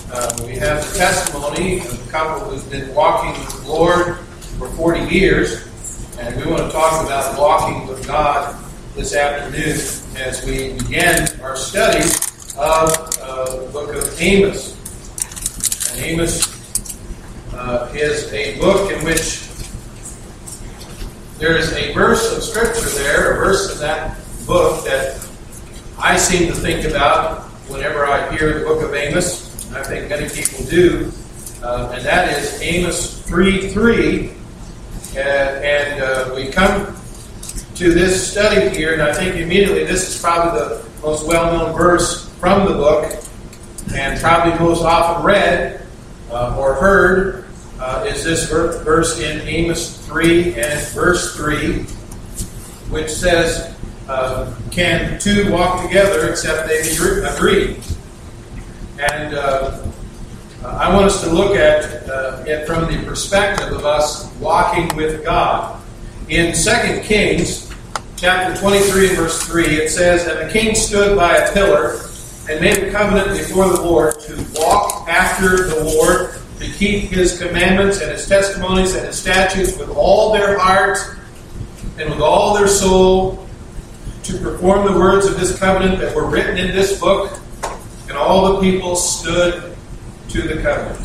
We have the testimony of a couple who's been walking with the Lord for 40 years, and we want to talk about walking with God this afternoon as we begin our study of the book of Amos. And Amos is a book in which there is a verse of Scripture there, a verse in that book that I seem to think about whenever I hear the book of Amos. I think many people do, and that is Amos 3:3. And we come to this study here, and I think immediately this is probably the most well-known verse from the book, and probably most often read or heard is this verse in Amos 3 and verse 3, which says, "Can two walk together except they agree?" And I want us to look at it from the perspective of us walking with God. In 2 Kings, chapter 23, verse 3, it says, "And the king stood by a pillar and made a covenant before the Lord to walk after the Lord, to keep his commandments and his testimonies and his statutes with all their heart and with all their soul, to perform the words of this covenant that were written in this book." And all the people stood to the covenant.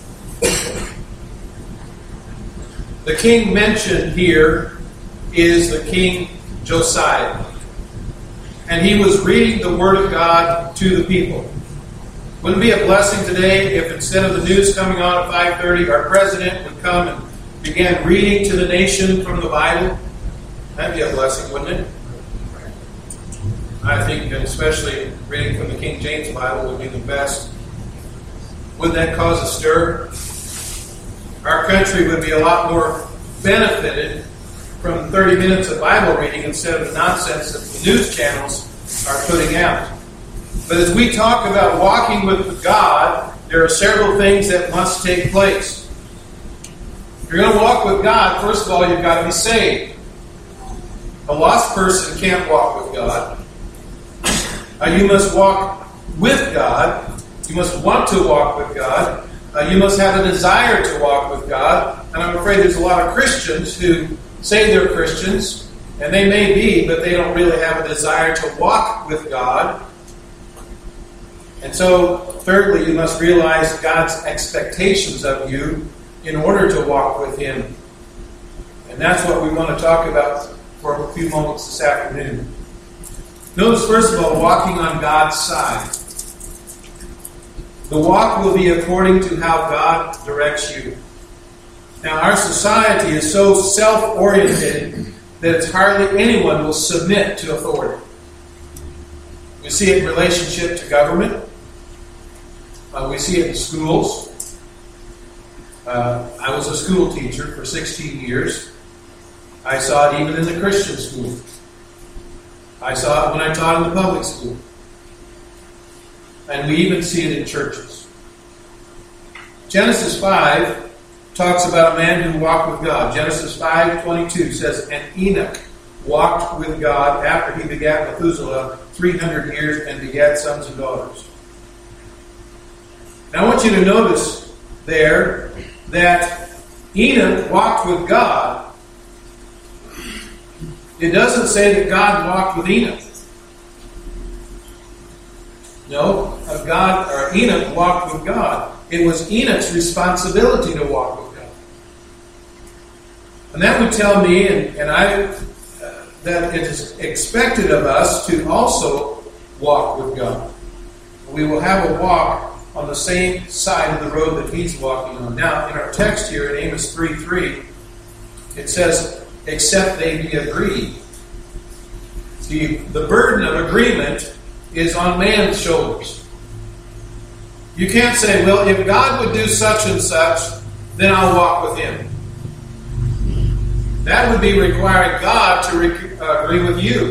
The king mentioned here is the King Josiah. And he was reading the Word of God to the people. Wouldn't it be a blessing today if instead of the news coming on at 5:30, our president would come and begin reading to the nation from the Bible? That'd be a blessing, wouldn't it? I think, and especially reading from the King James Bible would be the best. Would that cause a stir? Our country would be a lot more benefited from 30 minutes of Bible reading instead of the nonsense that the news channels are putting out. But as we talk about walking with God, there are several things that must take place. If you're going to walk with God, first of all, you've got to be saved. A lost person can't walk with God. You must walk with God. You must want to walk with God. You must have a desire to walk with God. And I'm afraid there's a lot of Christians who say they're Christians, and they may be, but they don't really have a desire to walk with God. And so, thirdly, you must realize God's expectations of you in order to walk with Him. And that's what we want to talk about for a few moments this afternoon. Notice, first of all, walking on God's side. The walk will be according to how God directs you. Now, our society is so self-oriented that it's hardly anyone will submit to authority. We see it in relationship to government. We see it in schools. I was a school teacher for 16 years. I saw it even in the Christian school. I saw it when I taught in the public school. And we even see it in churches. Genesis 5 talks about a man who walked with God. Genesis 5:22 says, "And Enoch walked with God after he begat Methuselah 300 years and begat sons and daughters." Now I want you to notice there that Enoch walked with God. It doesn't say that God walked with Enoch. No, Enoch walked with God. It was Enoch's responsibility to walk with God. And that would tell me, that it is expected of us to also walk with God. We will have a walk on the same side of the road that He's walking on. Now, in our text here in Amos 3:3, it says, "Except they be agreed." The burden of agreement is on man's shoulders. You can't say, well, if God would do such and such, then I'll walk with Him. That would be requiring God to agree with you.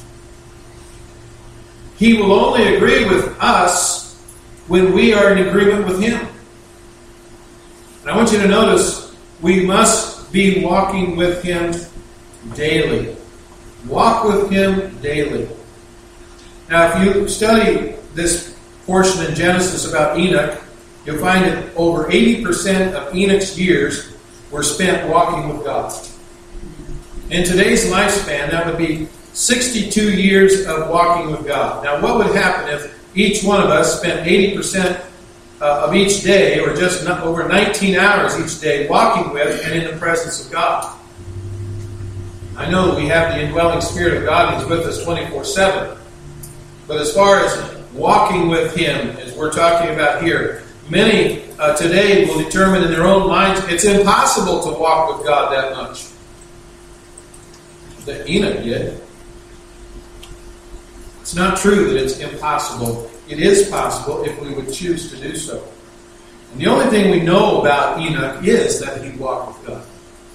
He will only agree with us when we are in agreement with Him. And I want you to notice, we must be walking with Him daily. Walk with Him daily. Now, if you study this portion in Genesis about Enoch, you'll find that over 80% of Enoch's years were spent walking with God. In today's lifespan, that would be 62 years of walking with God. Now, what would happen if each one of us spent 80% of each day, or just over 19 hours each day, walking with and in the presence of God? I know that we have the indwelling Spirit of God and He's with us 24/7. But as far as walking with Him, as we're talking about here, many today will determine in their own minds it's impossible to walk with God that much. That Enoch did. It's not true that it's impossible. It is possible if we would choose to do so. And the only thing we know about Enoch is that he walked with God.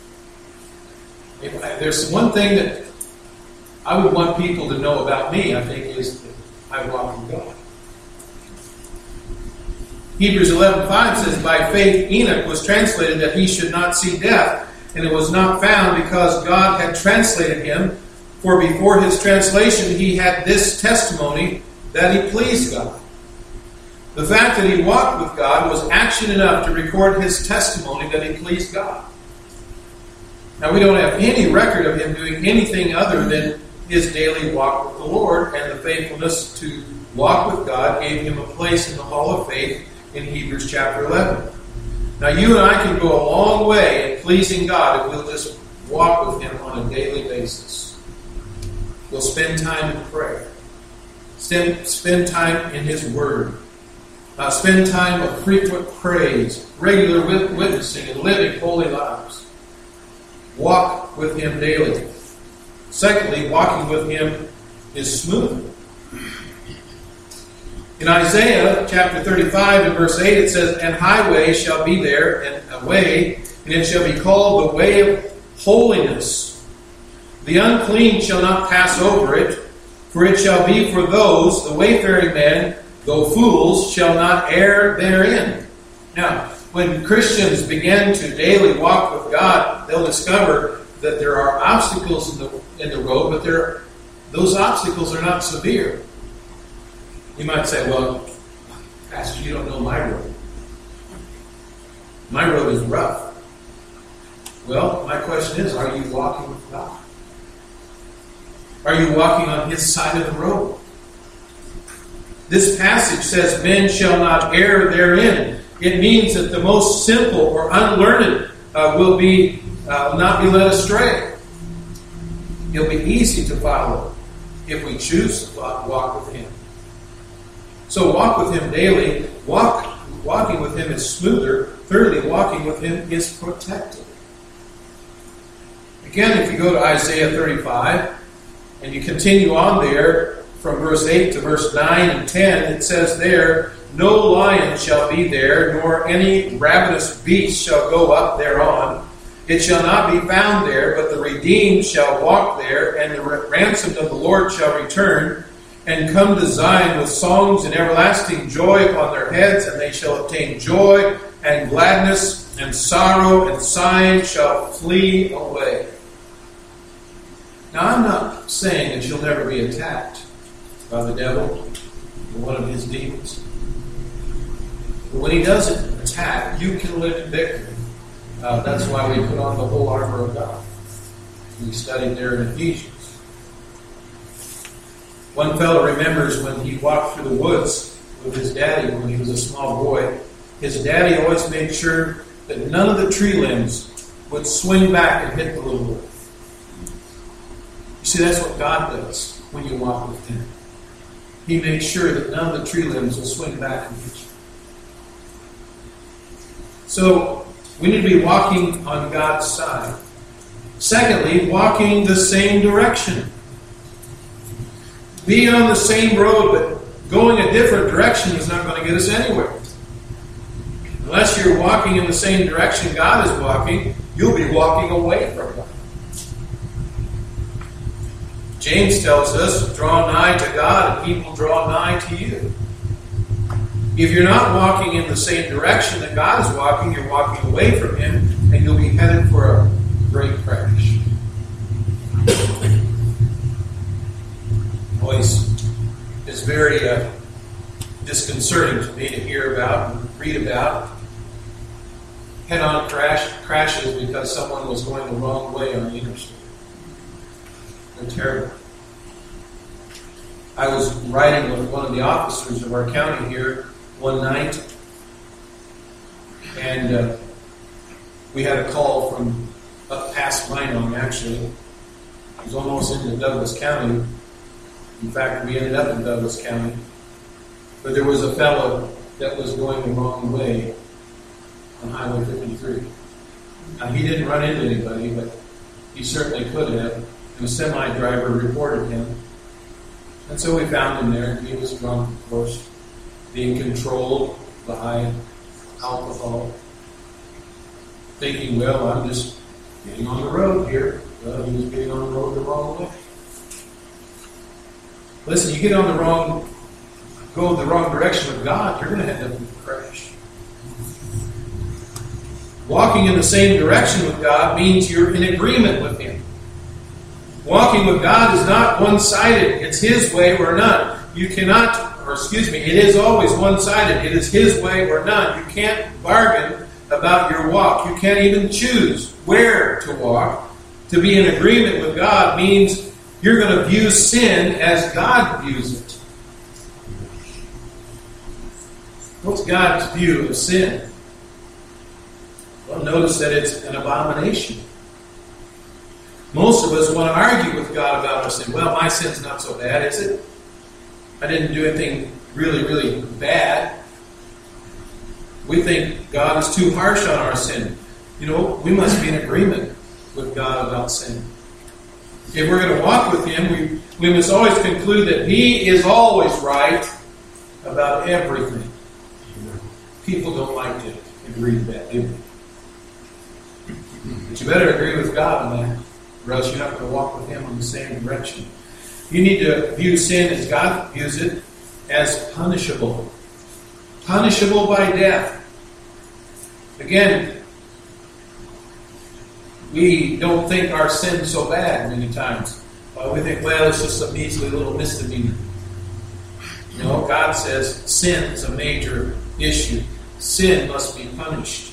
If there's one thing that I would want people to know about me, I think, is that I walk with God. Hebrews 11:5 says, "By faith Enoch was translated that he should not see death, and it was not found because God had translated him. For before his translation he had this testimony, that he pleased God." The fact that he walked with God was action enough to record his testimony that he pleased God. Now, we don't have any record of him doing anything other than his daily walk with the Lord, and the faithfulness to walk with God gave him a place in the Hall of Faith in Hebrews chapter 11. Now, you and I can go a long way in pleasing God if we'll just walk with Him on a daily basis. We'll spend time in prayer. Spend time in His Word. Spend time of frequent praise, regular witnessing, and living holy lives. Walk with Him daily. Secondly, walking with Him is smooth. In Isaiah chapter 35 and verse 8 it says, "And highway shall be there, and a way, and it shall be called the way of holiness. The unclean shall not pass over it, for it shall be for those, the wayfaring men, though fools, shall not err therein." Now, when Christians begin to daily walk with God, they'll discover that there are obstacles in the road, but those obstacles are not severe. You might say, "Well, Pastor, you don't know my road. My road is rough." Well, my question is, are you walking with God? Are you walking on His side of the road? This passage says, "Men shall not err therein." It means that the most simple or unlearned will not be led astray. It'll be easy to follow if we choose to walk with Him. So walk with Him daily. Walking with Him is smoother. Thirdly, walking with Him is protected. Again, if you go to Isaiah 35, and you continue on there from verse 8 to verse 9 and 10, it says there, "No lion shall be there, nor any ravenous beast shall go up thereon. It shall not be found there, but the redeemed shall walk there, and the ransomed of the Lord shall return, and come to Zion with songs and everlasting joy upon their heads, and they shall obtain joy and gladness, and sorrow and sighing shall flee away." Now, I'm not saying that you'll never be attacked by the devil or one of his demons. But when he doesn't attack, you can live in victory. That's why we put on the whole armor of God. We studied there in Ephesians. One fellow remembers when he walked through the woods with his daddy when he was a small boy. His daddy always made sure that none of the tree limbs would swing back and hit the little boy. You see, that's what God does when you walk with Him. He makes sure that none of the tree limbs will swing back and hit you. So, we need to be walking on God's side. Secondly, walking the same direction. Being on the same road, but going a different direction is not going to get us anywhere. Unless you're walking in the same direction God is walking, you'll be walking away from God. James tells us, "Draw nigh to God, and He will draw nigh to you." If you're not walking in the same direction that God is walking, you're walking away from Him, and you'll be headed for a great crash. Always is very disconcerting to me to hear about. read about head-on crashes because someone was going the wrong way on the interstate. They're terrible. I was riding with one of the officers of our county here one night, and we had a call from up past Minong, actually. It was almost into Douglas County. In fact, we ended up in Douglas County. But there was a fellow that was going the wrong way on Highway 53. Now, he didn't run into anybody, but he certainly could have. And a semi-driver reported him. And so we found him there. He was drunk, of course, being controlled by alcohol. Thinking, well, I'm just getting on the road here. Well, he was getting on the road the wrong way. Listen, you go the wrong direction with God, you're going to end up with a crash. Walking in the same direction with God means you're in agreement with Him. Walking with God is not one-sided. It's His way or none. It is always one-sided. It is His way or none. You can't bargain about your walk. You can't even choose where to walk. To be in agreement with God means you're going to view sin as God views it. What's God's view of sin? Well, notice that it's an abomination. Most of us want to argue with God about our sin. Well, my sin's not so bad, is it? I didn't do anything really, really bad. We think God is too harsh on our sin. We must be in agreement with God about sin. If we're going to walk with Him, we must always conclude that He is always right about everything. People don't like to agree with that, do they? But you better agree with God on that, or else you're not going to walk with Him in the same direction. You need to view sin as God views it, as punishable. Punishable by death. Again, we don't think our sin's so bad many times. We think, well, it's just a measly little misdemeanor. No, God says sin is a major issue. Sin must be punished.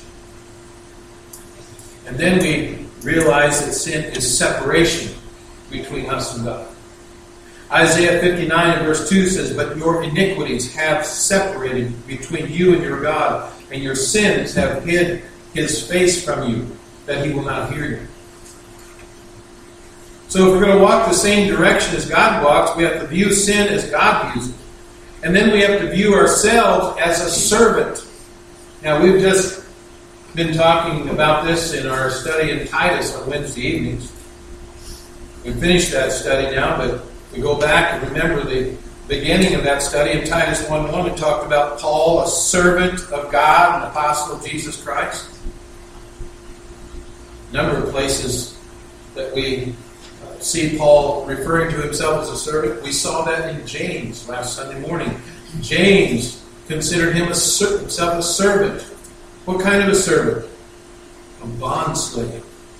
And then we realize that sin is separation between us and God. Isaiah 59 and verse 2 says, "But your iniquities have separated between you and your God, and your sins have hid His face from you, that He will not hear you." So if we're going to walk the same direction as God walks, we have to view sin as God views it. And then we have to view ourselves as a servant. Now, we've just been talking about this in our study in Titus on Wednesday evenings. We finished that study now, but we go back and remember the beginning of that study in Titus 1:1. It talked about Paul, a servant of God, an apostle of Jesus Christ. A number of places that we see Paul referring to himself as a servant. We saw that in James last Sunday morning. James considered himself a servant. What kind of a servant? A bondslave.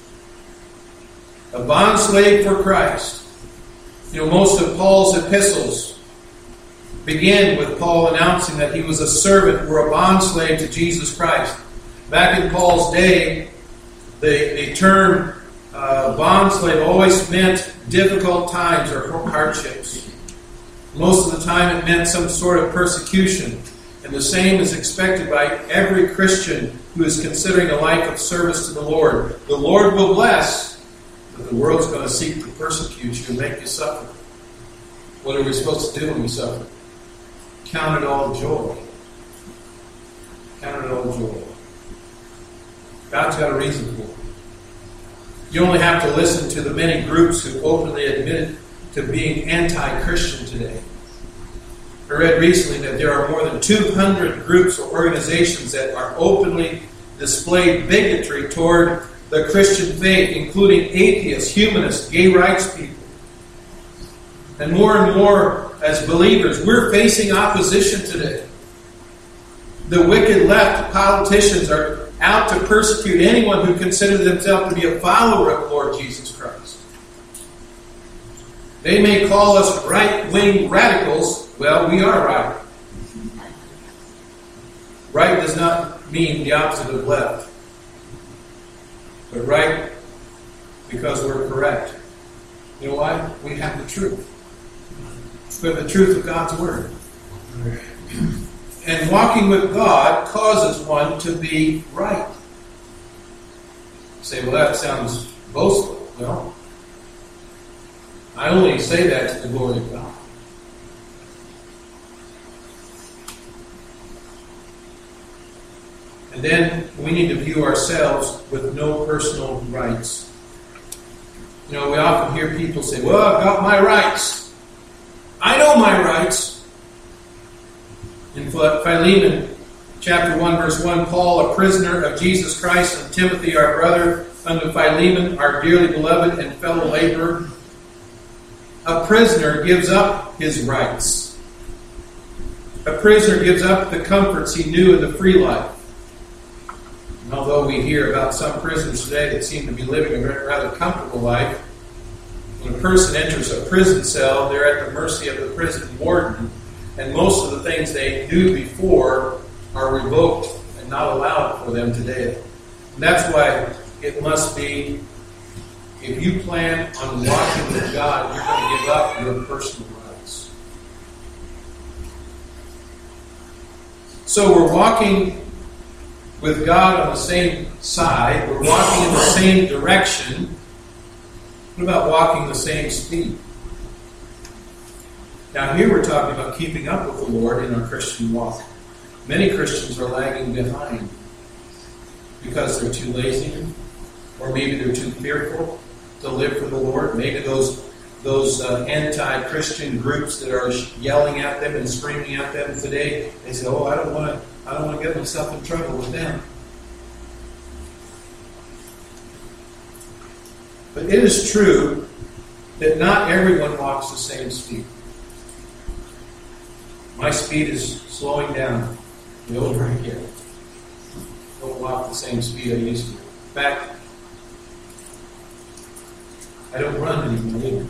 A bondslave for Christ. Most of Paul's epistles begin with Paul announcing that he was a servant or a bondslave to Jesus Christ. Back in Paul's day, the term bondslave always meant difficult times or hardships. Most of the time it meant some sort of persecution. And the same is expected by every Christian who is considering a life of service to the Lord. The Lord will bless, but the world's going to seek to persecute you and make you suffer. What are we supposed to do when we suffer? Count it all joy. Count it all joy. God's got a reason for it. You only have to listen to the many groups who openly admit to being anti-Christian today. I read recently that there are more than 200 groups or organizations that are openly displayed bigotry toward the Christian faith, including atheists, humanists, gay rights people. And more as believers, we're facing opposition today. The wicked left politicians are out to persecute anyone who considers themselves to be a follower of the Lord Jesus Christ. They may call us right-wing radicals. Well, we are right. Right does does not mean the opposite of left, but right because we're correct. You know why? We have the truth. We have the truth of God's Word. And walking with God causes one to be right. You say, well, that sounds boastful. Well, I only say that to the glory of God. And then we need to view ourselves with no personal rights. You know, we often hear people say, well, I've got my rights. I know my rights. In Philemon chapter 1, verse 1, Paul, a prisoner of Jesus Christ, and Timothy, our brother, unto Philemon, our dearly beloved and fellow laborer. A prisoner gives up his rights. A prisoner gives up the comforts he knew in the free life. And although we hear about some prisoners today that seem to be living a rather comfortable life, when a person enters a prison cell, they're at the mercy of the prison warden, and most of the things they knew before are revoked and not allowed for them today. And that's why it must be, if you plan on walking with God, you're going to give up your personal rights. So we're walking with God on the same side. We're walking in the same direction. What about walking the same speed? Now here we're talking about keeping up with the Lord in our Christian walk. Many Christians are lagging behind because they're too lazy, or maybe they're too fearful to live for the Lord. Maybe those anti-Christian groups that are yelling at them and screaming at them today, they say, "Oh, I don't want to get myself in trouble with them." But it is true that not everyone walks the same speed. My speed is slowing down the older I get. I don't walk the same speed I used to. In fact, I don't run anymore either.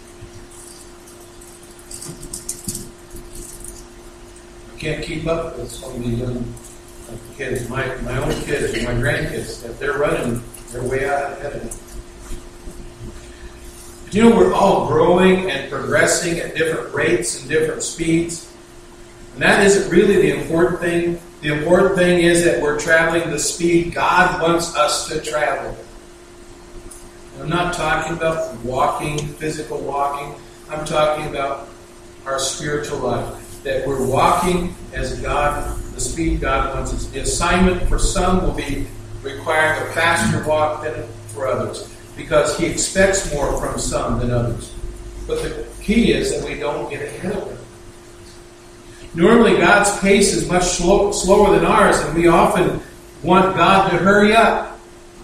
I can't keep up with some of the young kids, my own kids, or my grandkids. If they're running, they're way out ahead of me. But you know, we're all growing and progressing at different rates and different speeds. And that isn't really the important thing. The important thing is that we're traveling the speed God wants us to travel. I'm not talking about walking, physical walking. I'm talking about our spiritual life. That we're walking as God, the speed God wants us. The assignment for some will be requiring a faster walk than for others, because He expects more from some than others. But the key is that we don't get ahead of Him. Normally, God's pace is much slower than ours, and we often want God to hurry up.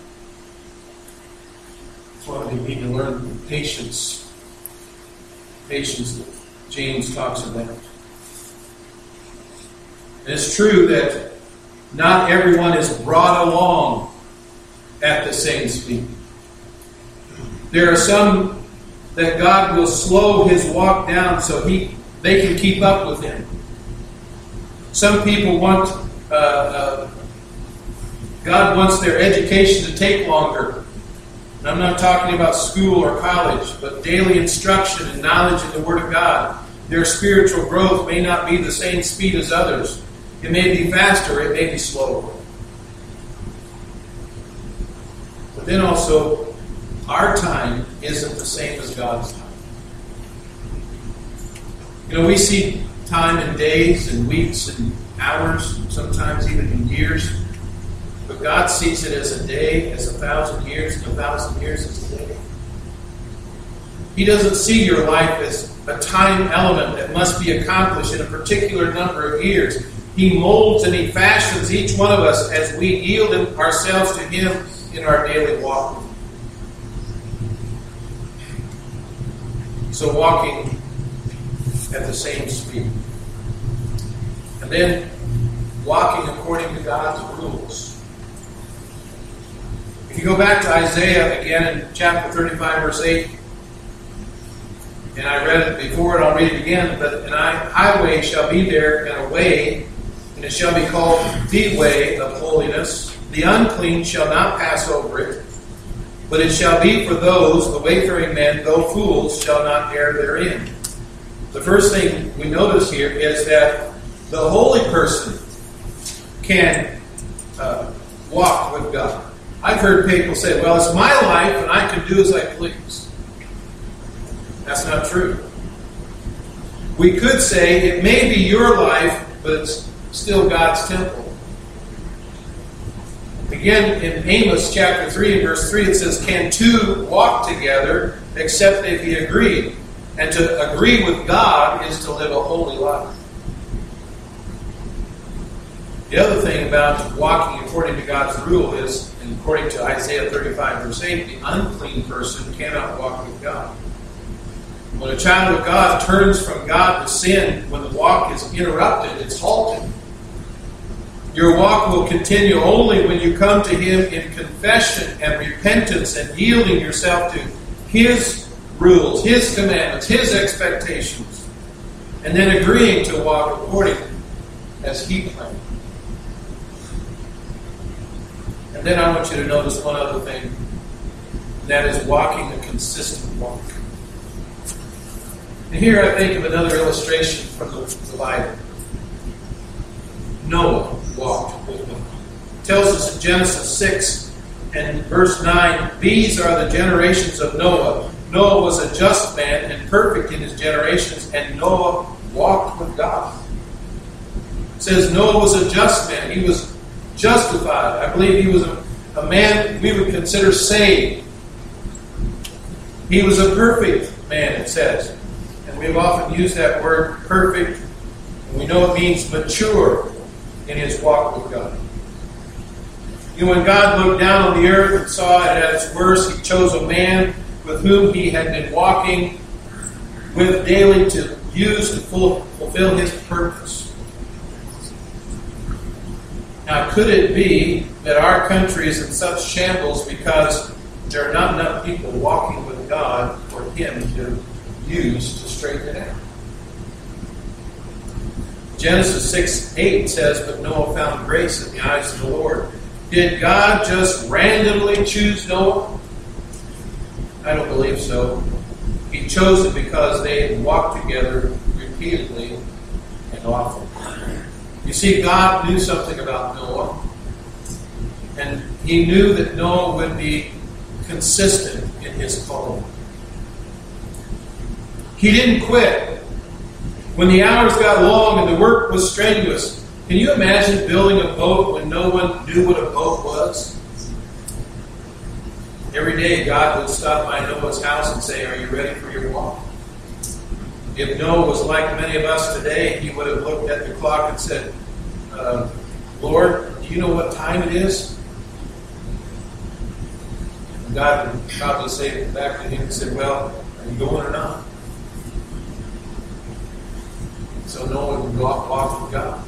That's why we need to learn patience. Patience that James talks about. And it's true that not everyone is brought along at the same speed. There are some that God will slow His walk down so they can keep up with Him. Some people want, God wants their education to take longer. And I'm not talking about school or college, but daily instruction and knowledge in the Word of God. Their spiritual growth may not be the same speed as others. It may be faster, it may be slower. But then also, our time isn't the same as God's time. You know, we see time in days and weeks and hours, sometimes even in years. But God sees it as a day, as 1,000 years, and 1,000 years as a day. He doesn't see your life as a time element that must be accomplished in a particular number of years. He molds and He fashions each one of us as we yield ourselves to Him in our daily walk. So walking at the same speed. And then walking according to God's rules. If you go back to Isaiah again in chapter 35, verse 8, and I read it before and I'll read it again, but an highway shall be there and a way and it shall be called the way of holiness. The unclean shall not pass over it, but it shall be for those, the wayfaring men, though fools, shall not err therein. The first thing we notice here is that the holy person can walk with God. I've heard people say, well, it's my life and I can do as I please. That's not true. We could say it may be your life, but it's still God's temple. Again, in Amos chapter 3 and verse 3, it says, can two walk together except they be agreed? And to agree with God is to live a holy life. The other thing about walking according to God's rule is, and according to Isaiah 35 verse 8, the unclean person cannot walk with God. When a child of God turns from God to sin, when the walk is interrupted, it's halted. Your walk will continue only when you come to Him in confession and repentance and yielding yourself to His rules, His commandments, His expectations, and then agreeing to walk according as He planned. And then I want you to notice one other thing, and that is walking a consistent walk. And here I think of another illustration from the Bible. Noah walked with God. It tells us in Genesis 6 and verse 9, these are the generations of Noah. Noah was a just man and perfect in his generations, and Noah walked with God. It says Noah was a just man. He was justified. I believe he was a man we would consider saved. He was a perfect man, it says. And we've often used that word perfect, and we know it means mature in his walk with God. You know, when God looked down on the earth and saw it at its worst, He chose a man with whom He had been walking with daily to use to fulfill His purpose. Now, could it be that our country is in such shambles because there are not enough people walking with God for Him to use to straighten it out? Genesis 6:8 says, but Noah found grace in the eyes of the Lord. Did God just randomly choose Noah? I don't believe so. He chose him because they walked together repeatedly and often. You see, God knew something about Noah. And He knew that Noah would be consistent in his calling. He didn't quit when the hours got long and the work was strenuous. Can you imagine building a boat when no one knew what a boat was? Every day God would stop by Noah's house and say, are you ready for your walk? If Noah was like many of us today, he would have looked at the clock and said, Lord, do you know what time it is? And God would probably say back to him and say, well, are you going or not? So Noah would walk with God.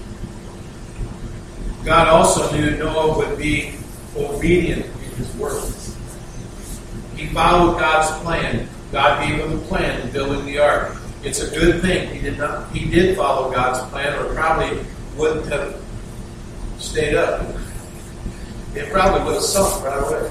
God also knew Noah would be obedient in his word. He followed God's plan. God gave him a plan in building the ark. It's a good thing. He did follow God's plan, or probably wouldn't have stayed up. It probably would have sunk right away.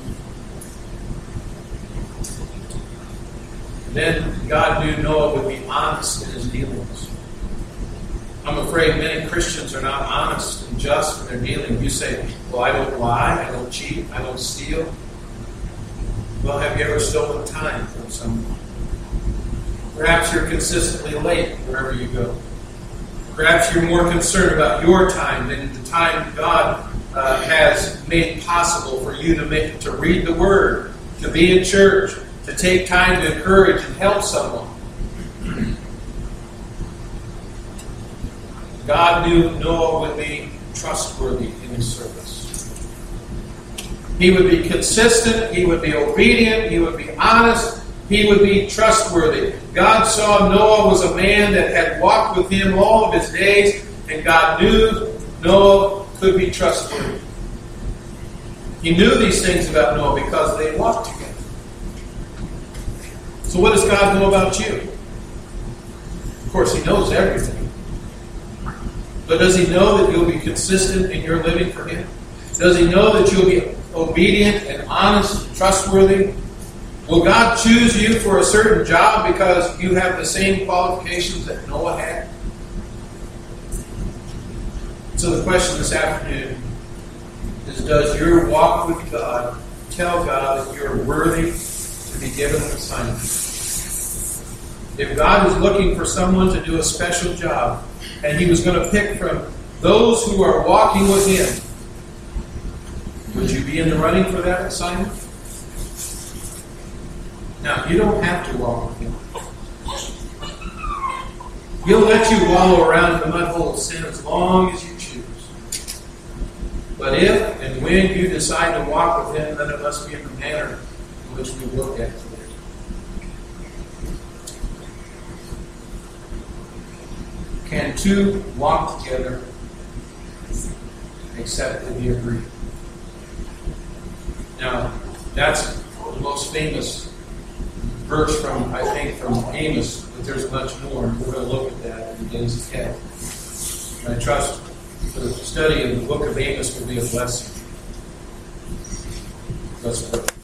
Then God knew Noah would be honest in his dealings. I'm afraid many Christians are not honest and just in their dealing. You say, well, I don't lie, I don't cheat, I don't steal. Well, have you ever stolen time from someone? Perhaps you're consistently late wherever you go. Perhaps you're more concerned about your time than the time God has made possible for you to read the Word, to be in church, to take time to encourage and help someone. God knew Noah would be trustworthy in his service. He would be consistent, he would be obedient, he would be honest, he would be trustworthy. God saw Noah was a man that had walked with him all of his days, and God knew Noah could be trustworthy. He knew these things about Noah because they walked together. So what does God know about you? Of course, He knows everything. But does He know that you'll be consistent in your living for Him? Does He know that you'll be obedient and honest and trustworthy? Will God choose you for a certain job because you have the same qualifications that Noah had? So the question this afternoon is, does your walk with God tell God that you're worthy to be given an assignment? If God is looking for someone to do a special job, and He was going to pick from those who are walking with Him, would you be in the running for that assignment? Now, you don't have to walk with Him. He'll let you wallow around in the mud hole of sin as long as you choose. But if and when you decide to walk with Him, then it must be in the manner in which we look at today. Can two walk together except that they agree? Now, that's the most famous verse from Amos, but there's much more. We're going to look at that in the days ahead. And I trust the study of the book of Amos will be a blessing. Let's pray.